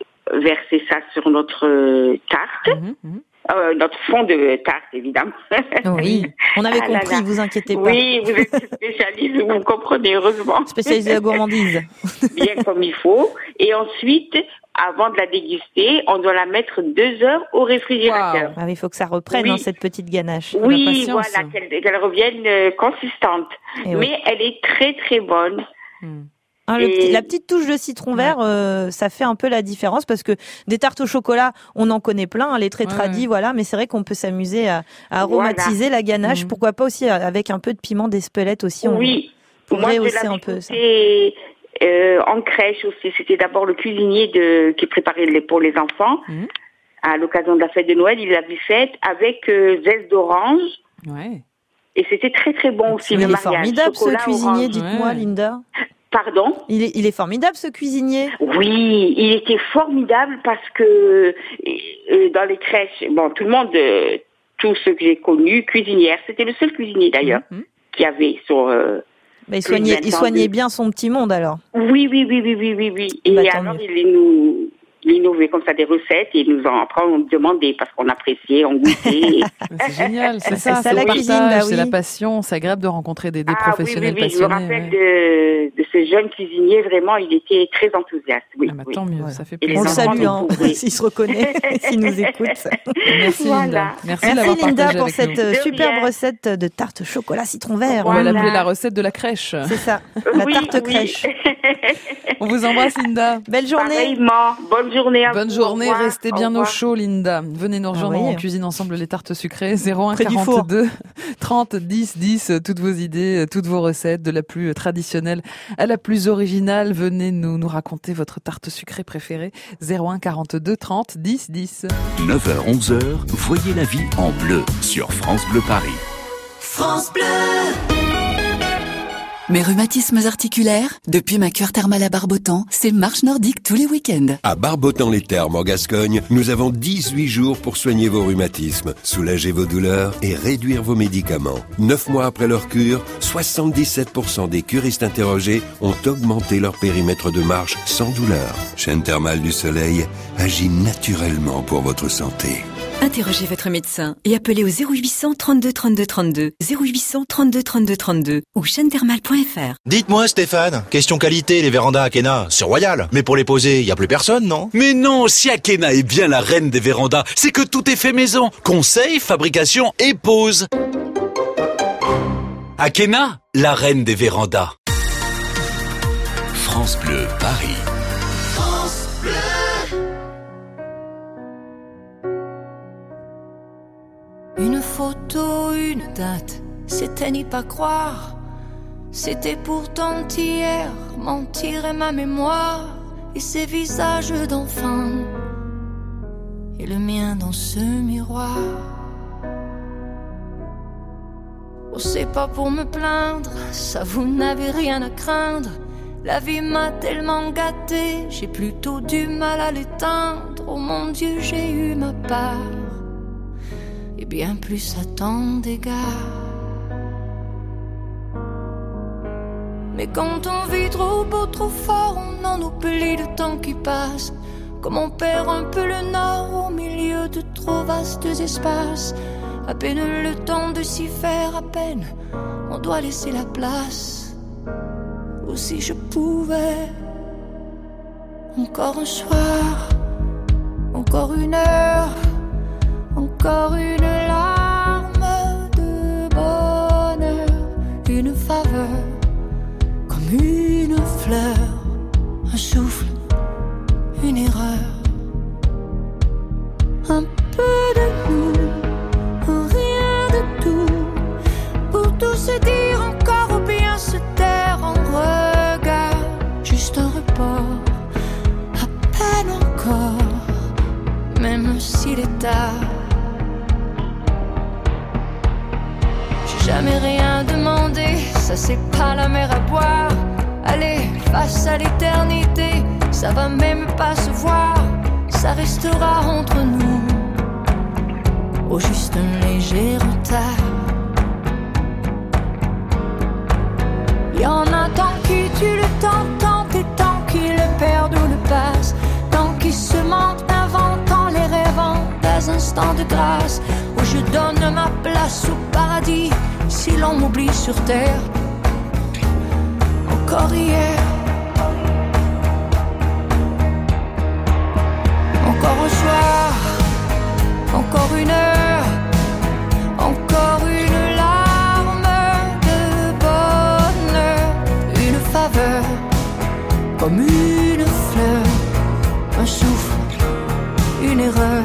verser ça sur notre euh, tarte. Mmh, mmh. Euh, notre fond de tarte, évidemment. Oui, on avait Ah là compris, là. vous inquiétez pas. Oui, vous êtes spécialiste, vous comprenez, heureusement. Spécialiste de la gourmandise. Bien comme il faut. Et ensuite, avant de la déguster, on doit la mettre deux heures au réfrigérateur. Wow. Ah oui, il faut que ça reprenne, Oui. hein, cette petite ganache. Oui, voilà, qu'elle, qu'elle revienne euh, consistante. Et Mais oui. elle est très très bonne. Hmm. Hein, le Et- petit- la petite touche de citron vert, euh, ça fait un peu la différence parce que des tartes au chocolat, on en connaît plein, hein, les très Ouais, tradis, ouais. voilà, mais c'est vrai qu'on peut s'amuser à, à aromatiser Voilà. la ganache. Mhm. Pourquoi pas aussi avec un peu de piment d'Espelette aussi. On Oui. pourrait Moi, je aussi l'avais un peu ça. goûté, euh, en crèche aussi. C'était d'abord le cuisinier de, qui préparait les, pour les enfants. Mhm. À l'occasion de la fête de Noël, il l'avait faite avec euh, zeste d'orange. Ouais. Et c'était très très bon aussi, Il le est mariage. formidable ce Chocolat cuisinier, orange. dites-moi Ouais. Linda. Pardon? Il est, il est formidable ce cuisinier. Oui, il était formidable parce que euh, dans les crèches, bon, tout le monde, euh, tous ceux que j'ai connus, cuisinières, c'était le seul cuisinier d'ailleurs Mhm. qui avait sur... euh, Bah, il Plus soignait, de il vingt ans soignait de- bien son petit monde alors. Oui, oui, oui, oui, oui, oui, oui. Et Bah, tant alors, mieux. il nous, il innovait comme ça des recettes et nous en après on demandait parce qu'on appréciait, on goûtait. C'est génial, c'est C'est ça, ça, c'est la le partage, cuisine, bah c'est oui. la passion, c'est agréable de rencontrer des, des Ah oui, oui, professionnels oui, je me passionnés. rappelle ouais. de, de ce jeune cuisinier, vraiment, il était très enthousiaste. Oui, Ah bah, oui. tant mieux, Voilà. ça fait Et les On le plaisir. enfants salue, hein, découvraient. s'il se reconnaît, s'il nous écoute. Merci Voilà. Linda. Merci, Merci d'avoir Linda partagé pour avec cette nous. euh, De superbe rien. recette de tarte chocolat citron vert. On va Voilà. l'appeler la recette de la crèche. C'est ça, la Oui, tarte oui. crèche. On vous embrasse Linda. Belle journée. Pareillement, bonne journée à Bonne vous. journée, Au revoir. restez bien Au au revoir. chaud Linda. Venez nous rejoindre, Ah oui. on cuisine ensemble les tartes sucrées. zéro un Près du four. quarante-deux trente dix dix, toutes vos idées, toutes vos recettes, de la plus traditionnelle à la plus originale. Venez nous, nous raconter votre tarte sucrée préférée. zéro un quarante-deux trente dix dix. neuf heures onze heures, voyez la vie en bleu sur France Bleu Paris. France Bleu. Mes rhumatismes articulaires, depuis ma cure thermale à Barbotan, c'est marche nordique tous les week-ends. À Barbotan-les-Thermes en Gascogne, nous avons dix-huit jours pour soigner vos rhumatismes, soulager vos douleurs et réduire vos médicaments. Neuf mois après leur cure, soixante-dix-sept pour cent des curistes interrogés ont augmenté leur périmètre de marche sans douleur. Chaîne thermale du soleil agit naturellement pour votre santé. Interrogez votre médecin et appelez au zéro huit cents trente-deux trente-deux trente-deux, zéro huit cents trente-deux trente-deux trente-deux ou chaîne thermale point f r. Dites-moi Stéphane, question qualité, les vérandas Akena, c'est royal. Mais pour les poser, y a plus personne, non? Mais non, si Akena est bien la reine des vérandas, c'est que tout est fait maison. Conseil, fabrication et pose. Akena, la reine des vérandas. France Bleu Paris. Une photo, une date, c'était n'y pas croire. C'était pourtant hier, mentir est ma mémoire. Et ces visages d'enfants, et le mien dans ce miroir. Oh, c'est pas pour me plaindre, ça vous n'avez rien à craindre. La vie m'a tellement gâtée, j'ai plutôt du mal à l'éteindre. Oh mon Dieu, j'ai eu ma part. Et bien plus à tant d'égards. Mais quand on vit trop beau, trop fort, on en oublie le temps qui passe. Comme on perd un peu le nord au milieu de trop vastes espaces. à peine le temps de s'y faire, à peine on doit laisser la place. Ou si je pouvais, encore un soir, encore une heure, encore une larme de bonheur, une faveur, comme une fleur, un souffle, une erreur, un peu de nous, rien de tout, pour tout se dire encore ou bien se taire en regard, juste un report, à peine encore, même s'il est tard. J'ai jamais rien demandé, ça c'est pas la mer à boire. Allez, face à l'éternité, ça va même pas se voir, ça restera entre nous, au juste un léger retard. Y'en a tant qui tuent le temps, tant et tant qui le perdent ou le passent, tant qui se mentent, inventant les rêvant des instants de grâce, où je donne ma place au paradis, si l'on m'oublie sur terre. Encore hier, encore un soir, encore une heure, encore une larme de bonheur, une faveur, comme une fleur, un souffle, une erreur,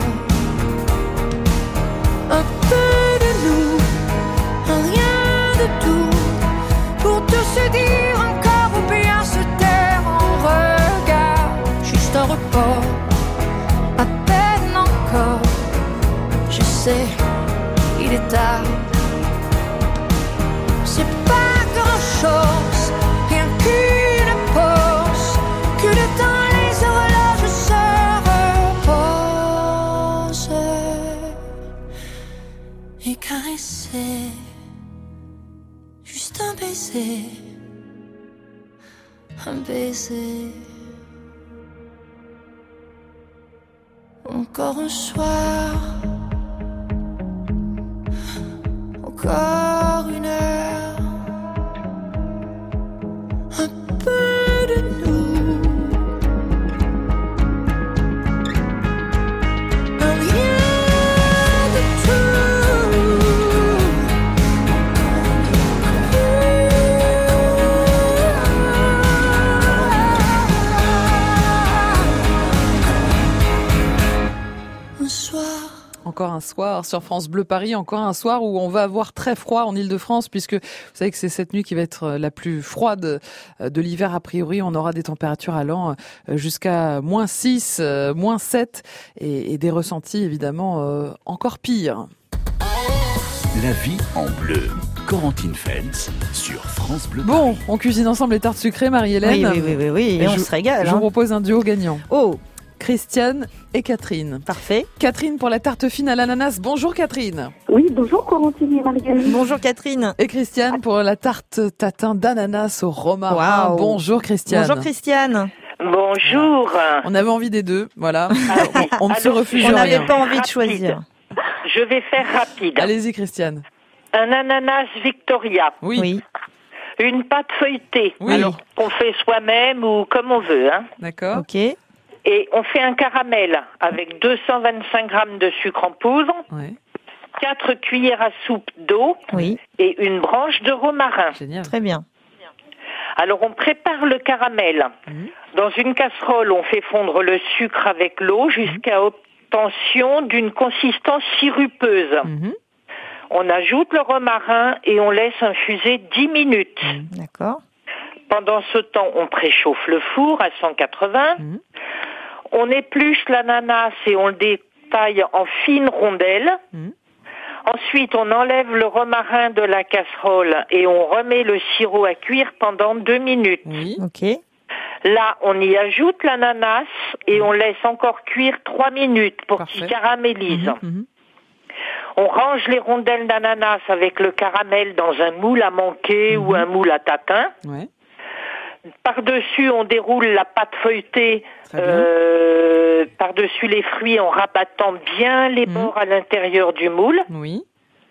un peu de nous, un rien de tout, pour tout se dire encore ou bien se taire en regard, juste un report, à peine encore, je sais, il est tard, c'est pas grand chose, rien qu'une pause, que le temps les horloges se reposent, et caresser, juste un baiser, un baiser. Encore un soir, encore une heure, un peu de nous, un rien de tout. Un soir. Encore un soir sur France Bleu Paris, encore un soir où on va avoir très froid en Ile-de-France, puisque vous savez que c'est cette nuit qui va être la plus froide de l'hiver. A priori, on aura des températures allant jusqu'à moins six, moins sept, et, et des ressentis évidemment euh, encore pires. La vie en bleu. Corentine Feltz sur France Bleu. Bon, on cuisine ensemble les tartes sucrées, Marie-Hélène. Oui, oui, oui, oui, oui. Et, et on je, se régale. Je hein. vous propose un duo gagnant. Oh, Christiane et Catherine. Parfait. Catherine pour la tarte fine à l'ananas. Bonjour Catherine. Oui, bonjour Corentine et Marie-Hélène. Bonjour Catherine. Et Christiane pour la tarte tatin d'ananas au romarin. Wow. Bonjour Christiane. Bonjour Christiane. Bonjour. On avait envie des deux, voilà. Alors, on ne se refuse on rien. On n'avait pas envie de rapide. choisir. Je vais faire rapide. Allez-y Christiane. Un ananas Victoria. Oui. Oui. Une pâte feuilletée. Oui. Alors, qu'on fait soi-même ou comme on veut, hein. D'accord. Ok. Et on fait un caramel avec deux cent vingt-cinq grammes de sucre en poudre, Ouais. quatre cuillères à soupe d'eau Oui. et une branche de romarin. Génial. Très bien. Alors on prépare le caramel. Mhm. Dans une casserole, on fait fondre le sucre avec l'eau jusqu'à obtention d'une consistance sirupeuse. Mhm. On ajoute le romarin et on laisse infuser dix minutes. D'accord. Pendant ce temps, on préchauffe le four à cent quatre-vingts. Mhm. On épluche l'ananas et on le détaille en fines rondelles. Mhm. Ensuite, on enlève le romarin de la casserole et on remet le sirop à cuire pendant deux minutes. Oui. Ok. Là, on y ajoute l'ananas et on laisse encore cuire trois minutes pour Parfait. qu'il caramélise. Mhm. Mhm. On range les rondelles d'ananas avec le caramel dans un moule à manquer Mhm. ou un moule à tatin. Ouais. Par-dessus, on déroule la pâte feuilletée Très bien. euh, par-dessus les fruits en rabattant bien les Mhm. bords à l'intérieur du moule. Oui.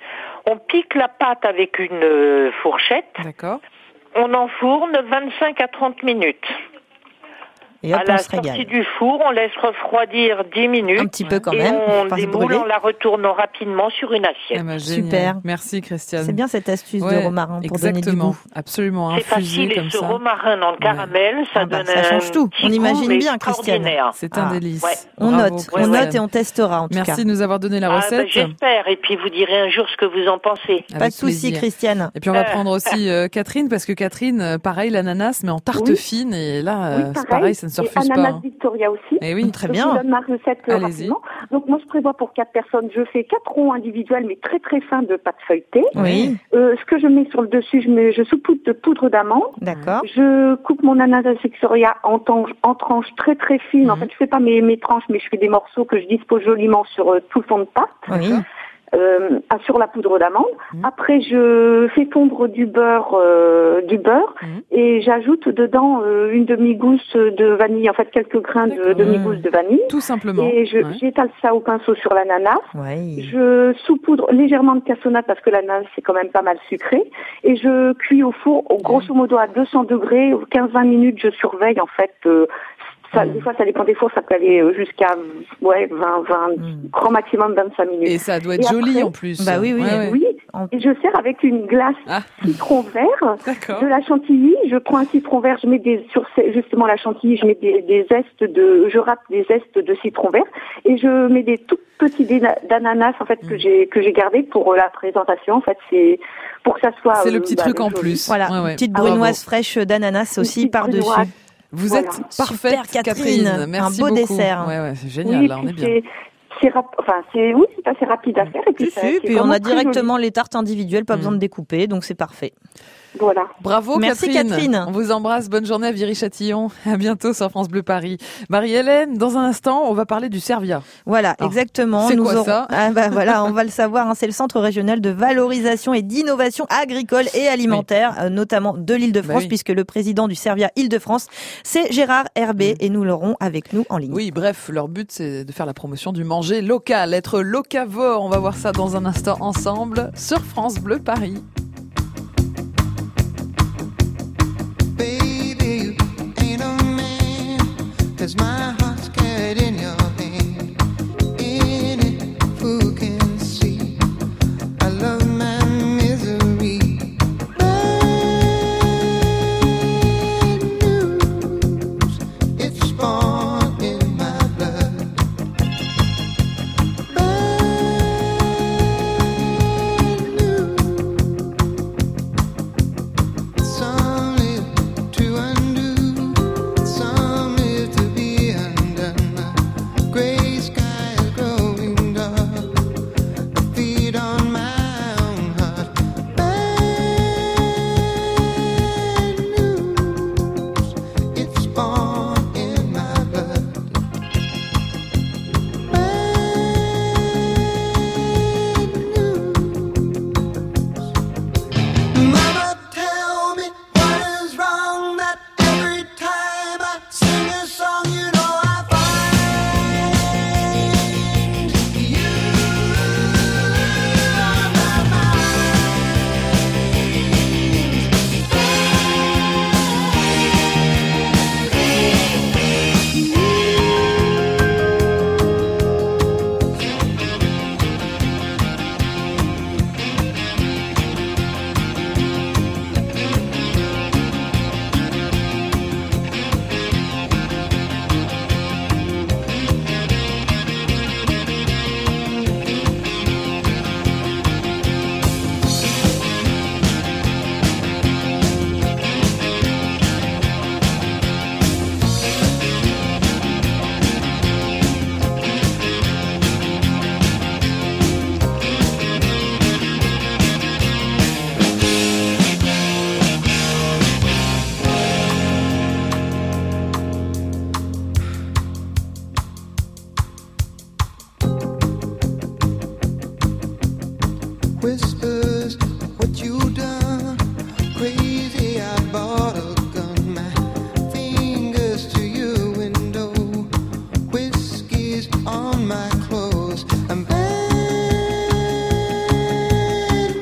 On pique la pâte avec une euh, fourchette. D'accord. On enfourne vingt-cinq à trente minutes. Et hop, à la on se sortie régale. du four, on laisse refroidir dix minutes. Un petit peu quand et même, on pas se démoule brûler. en la retournant rapidement sur une assiette. Ah bah, génial. Super. Merci Christiane. C'est bien cette astuce Ouais, de romarin pour donner du exactement. goût. Absolument. C'est infusé facile, comme et ce ça. romarin dans le caramel, ça Ah bah, donne ça change un tout. petit On imagine goût, bien, mais Christiane. extraordinaire. C'est un Ah, délice. ouais. On Bravo, note, on Christiane. note et on testera en tout Merci cas. de nous avoir donné la Ah, recette. bah, j'espère, et puis vous direz un jour ce que vous en pensez. Pas Avec de souci, plaisir. Christiane. Et puis on va Euh. prendre aussi euh, Catherine, parce que Catherine, euh, pareil, l'ananas, mais en tarte Oui. fine. Et là, euh, Oui, c'est pareil. pareil, ça ne se Et refuse pas. ananas hein. Victoria aussi. Eh oui, très Je bien. vous donne ma recette euh, Allez-y. rapidement. Donc moi je prévois pour quatre personnes, je fais quatre ronds individuels mais très très fins de pâte feuilletée. Oui, Euh, ce que je mets sur le dessus, je mets, je saupoudre de poudre d'amande. d'accord. Je coupe mon ananas Victoria en, tange- en tranches très très fines. En Mhm. fait, je fais pas mes, mes tranches, mais je fais des morceaux que je dispose joliment sur euh, tout le fond de pâte. Oui. Euh, ah, sur la poudre d'amande. Mhm. Après, je fais fondre du beurre, euh, du beurre, Mhm. et j'ajoute dedans euh, une demi-gousse de vanille, en fait quelques grains de D'accord. demi-gousse de vanille. Tout simplement. Et je, Ouais. j'étale ça au pinceau sur l'ananas. Oui. Je saupoudre légèrement de cassonade parce que l'ananas c'est quand même pas mal sucré. Et je cuis au four, au grosso modo à deux cents degrés, quinze à vingt minutes. Je surveille en fait. Euh, ça, Mm. Des fois ça dépend des fours, ça peut aller euh, jusqu'à ouais vingt, vingt, Mm. grand maximum vingt-cinq minutes. Et ça doit être Et joli après- en plus. Bah oui, oui. Ouais, ouais. Oui. En- Et je sers avec une glace Ah. citron vert. D'accord. De la chantilly, je prends un citron vert, je mets des sur ces- justement la chantilly, je mets des, des zestes de, je râpe des zestes de citron vert et je mets des tout petits dés d'ananas en fait que Mm. j'ai que j'ai gardé pour la présentation. En fait, c'est pour que ça soit. C'est le euh, petit bah, truc en joli. plus. Voilà, Ouais, ouais. une petite Ah, brunoise fraîche d'ananas Une aussi petite par-dessus. brunoise. Vous Voilà. êtes parfaite, Super, Catherine. Catherine. Merci Un beau beaucoup. dessert. Ouais, ouais, c'est génial. Oui, Là, on puis est bien. c'est c'est rap- enfin c'est oui, c'est assez rapide à faire et puis Si, ça- si, c'est puis on vraiment a très joli. directement les tartes individuelles, pas Mm. besoin de découper, donc c'est parfait. Voilà. Bravo Merci, Catherine. Catherine. On vous embrasse. Bonne journée à Viry-Châtillon. À bientôt sur France Bleu Paris. Marie-Hélène, dans un instant, on va parler du Servia. Voilà, Alors, exactement. c'est Nous quoi aurons- ça Ah bah voilà, on va le savoir. hein, c'est le Centre régional de valorisation et d'innovation agricole et alimentaire, euh, notamment de l'Île-de-France, Bah oui. puisque le président du Servia Île-de-France, c'est Gérard Herbé, et nous l'aurons avec nous en ligne. Oui, bref, leur but, c'est de faire la promotion du manger local, être locavore. On va voir ça dans un instant ensemble sur France Bleu Paris. Baby, you ain't a man, 'cause my heart's carried in your hand. In it, who can see? I love my misery. Bad news, it's born in my blood. Bad news. Some live to undo, some live to be undone. The gray sky is growing dark. I feed on my own heart. Bad news, it's born in my blood. Mama, tell me what is wrong that every time I sing a song, you know I find you on my Whispers, what you done? Crazy, I bought a gun. My fingers to your window. Whiskey's on my clothes. I'm bad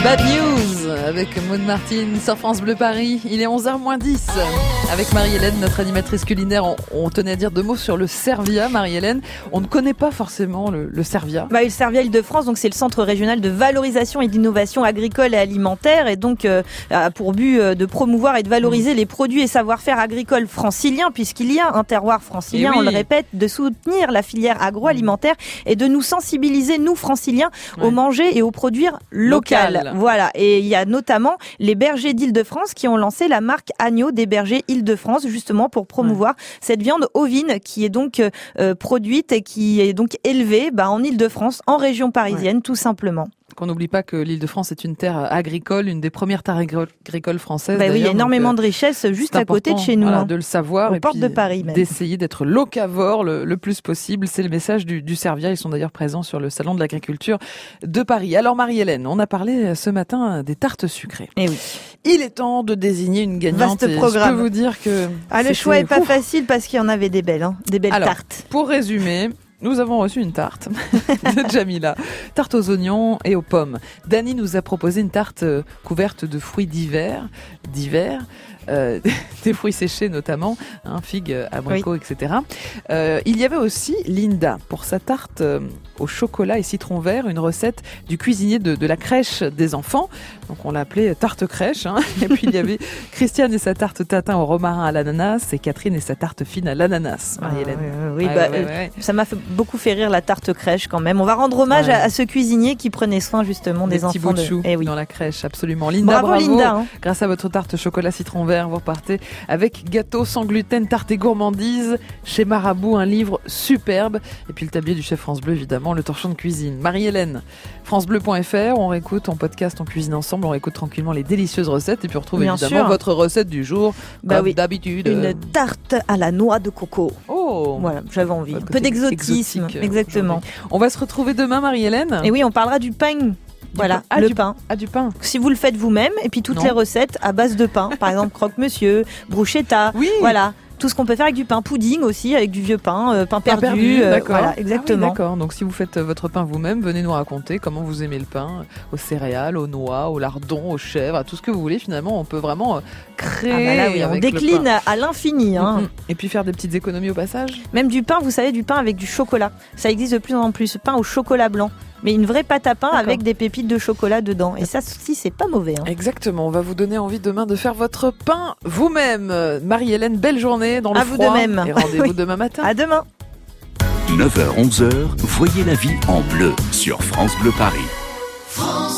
Bad News avec Maud Martin sur France Bleu Paris. Il est onze heures moins dix. Avec Marie-Hélène, notre animatrice culinaire, on, on tenait à dire deux mots sur le Servia. Marie-Hélène, on ne connaît pas forcément le, le Servia. Bah, le Servia Île-de-France, donc c'est le centre régional de valorisation et d'innovation agricole et alimentaire, et donc euh, a pour but euh, de promouvoir et de valoriser mmh. les produits et savoir-faire agricoles franciliens, puisqu'il y a un terroir francilien, oui. on le répète, de soutenir la filière agroalimentaire et de nous sensibiliser, nous franciliens, ouais. au manger et aux produits locaux. Local. Voilà, et il y a notamment les bergers d'Île-de-France qui ont lancé la marque Agneau des bergers Île-de-France, justement pour promouvoir ouais. cette viande ovine qui est donc euh, produite et qui est donc élevée bah, en Île-de-France, en région parisienne, ouais. tout simplement. Qu'on n'oublie pas que l'Île-de-France est une terre agricole, une des premières terres agricoles françaises. Bah oui, il y a énormément donc, de richesses juste à côté de chez nous. Voilà, hein. de le savoir Aux et portes puis de Paris même. D'essayer d'être locavore le, le plus possible. C'est le message du, du Servia. Ils sont d'ailleurs présents sur le salon de l'agriculture de Paris. Alors Marie-Hélène, on a parlé ce matin des tartes sucrées. Eh oui. Il est temps de désigner une gagnante. Vaste programme. Je peux vous dire que ah, le choix est pas ouf. facile parce qu'il y en avait des belles, hein, des belles Alors, tartes. Pour résumer. Nous avons reçu une tarte de Jamila, tarte aux oignons et aux pommes. Dani nous a proposé une tarte couverte de fruits d'hiver, d'hiver, euh, des fruits séchés notamment, hein, figues, abricots, oui. et cetera. Euh, il y avait aussi Linda pour sa tarte euh, au chocolat et citron vert, une recette du cuisinier de, de la crèche des enfants. Donc on l'a appelée tarte crèche. Hein. Et puis il y avait Christiane et sa tarte tatin au romarin à l'ananas et Catherine et sa tarte fine à l'ananas. Marie-Hélène. Ah, oui, oui, ouais, bah, ouais, ouais. Ça m'a fait beaucoup fait rire la tarte crèche quand même. On va rendre hommage ouais. à, à ce cuisinier qui prenait soin justement des, des enfants. Des petits bouts de chou eh oui. dans la crèche, absolument. Linda, bravo, bravo. Linda. Hein. Grâce à votre tarte chocolat citron vert, vous repartez avec gâteau sans gluten, tarte et gourmandise chez Marabout, un livre superbe. Et puis le tablier du chef France Bleu, évidemment, le torchon de cuisine. Marie-Hélène, francebleu point f r, on réécoute, on podcast, on cuisine ensemble, on réécoute tranquillement les délicieuses recettes et puis on retrouve Bien évidemment sûr. votre recette du jour, bah comme oui. d'habitude. Une tarte à la noix de coco. Oh, voilà, j'avais envie. Un peu d'exotisme, exactement. On va se retrouver demain, Marie-Hélène. Et oui, on parlera du pain. Du voilà, ah, le du, pain. Ah, du pain. Si vous le faites vous-même, et puis toutes non. les recettes à base de pain. Par exemple, croque-monsieur, bruschetta. Oui. Voilà. Tout ce qu'on peut faire avec du pain, pudding aussi, avec du vieux pain, euh, pain perdu. Pain perdu euh, d'accord. Voilà, exactement. Ah oui, d'accord. Donc si vous faites votre pain vous-même, venez nous raconter comment vous aimez le pain, aux céréales, aux noix, aux lardons, aux chèvres, à tout ce que vous voulez. Finalement, on peut vraiment créer. Ah bah là, oui, on décline à l'infini. Hein. Et puis faire des petites économies au passage. Même du pain, vous savez, du pain avec du chocolat. Ça existe de plus en plus. Pain au chocolat blanc. Mais une vraie pâte à pain D'accord. avec des pépites de chocolat dedans. Et ça aussi, c'est pas mauvais. Hein. Exactement. On va vous donner envie demain de faire votre pain vous-même. Marie-Hélène, belle journée dans le à froid. À vous de même. Et rendez-vous oui. demain matin. À demain. neuf heures onze heures, voyez la vie en bleu sur France Bleu Paris. France